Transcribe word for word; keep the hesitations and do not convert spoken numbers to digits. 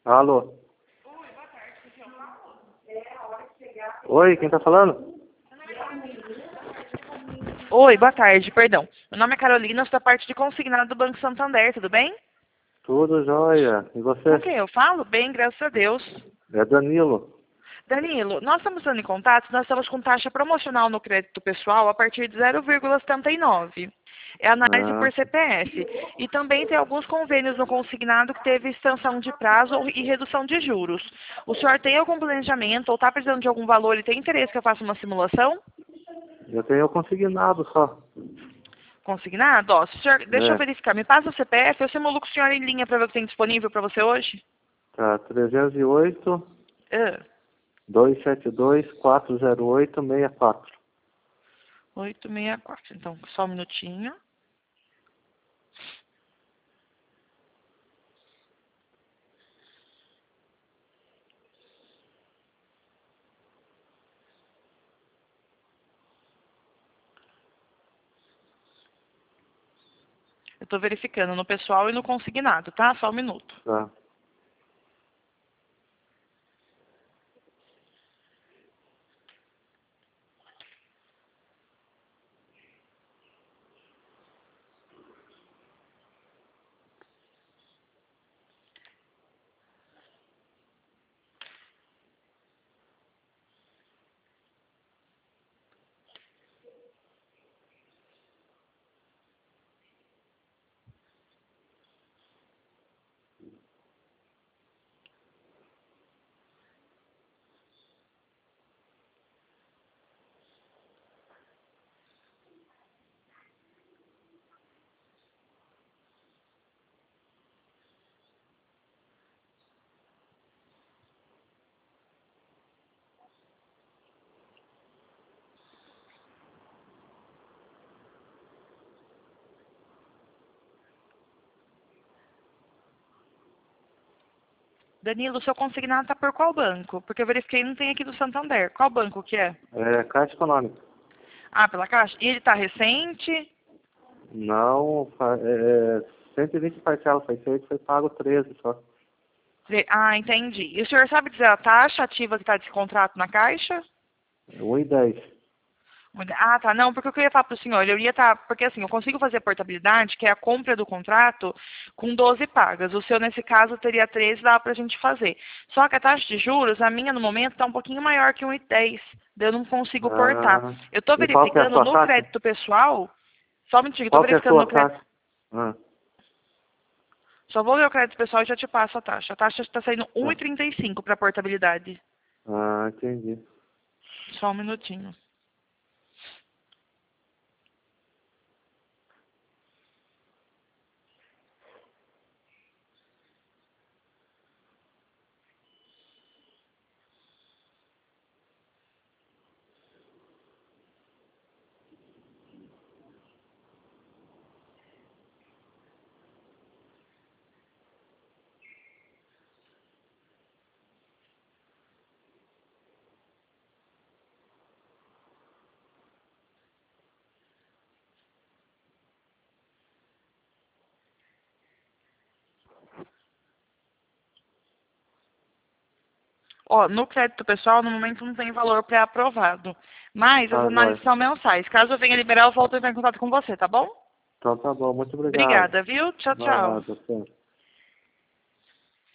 Alô? Oi, quem tá falando? Oi, boa tarde, perdão. Meu nome é Carolina, sou da parte de consignado do Banco Santander, tudo bem? Tudo jóia. E você? Com quem eu falo? Bem, graças a Deus. É Danilo. Danilo, nós estamos dando em contato, nós estamos com taxa promocional no crédito pessoal a partir de zero vírgula setenta e nove. É análise Ah, por C P F. E também tem alguns convênios no consignado que teve extensão de prazo e redução de juros. O senhor tem algum planejamento ou está precisando de algum valor e tem interesse que eu faça uma simulação? eu tenho consignado só. Consignado? Ó, se o senhor, deixa eu É, verificar. Me passa o C P F, eu simulo com o senhor em linha para ver o que tem disponível para você hoje. tá. trezentos e oito, Ah, duzentos e setenta e dois, quatrocentos e oito, sessenta e quatro. oito seis quatro. Então, só um minutinho. Eu estou verificando no pessoal e no consignado, tá? Só um minuto. Tá. Danilo, o seu consignado está por qual banco? Porque eu verifiquei e não tem aqui do Santander. Qual banco que é? É, Caixa Econômica. Ah, pela Caixa? E ele está recente? Não, fa- é, é, cento e vinte parcelas foi feito, foi pago treze só. Tre- Ah, entendi. E o senhor sabe dizer a taxa ativa que está desse contrato na Caixa? um e dez. Ah, tá. Não, porque eu queria falar para o senhor, eu ia estar, porque assim, eu consigo fazer a portabilidade, que é a compra do contrato, com doze pagas. O seu, nesse caso, teria treze, dá para a gente fazer. Só que a taxa de juros, a minha, no momento, está um pouquinho maior que um e dez. Daí eu não consigo portar. Ah, Eu estou e qual que é a verificando sua no taxa? crédito pessoal, só um minutinho, eu estou Qual que é a verificando sua no crédito. taxa? Ah, Só vou ver o crédito pessoal e já te passo a taxa. A taxa está saindo um e tá. trinta e cinco para portabilidade. Ah, entendi. Só um minutinho. Ó, no crédito pessoal, no momento não tem valor pré-aprovado. Mas as Tá, análises jóia. são mensais. Caso eu venha liberar, eu volto a entrar em contato com você, tá bom? Então tá bom, muito obrigado. Obrigada, viu? Tchau, tchau. Nada, sim.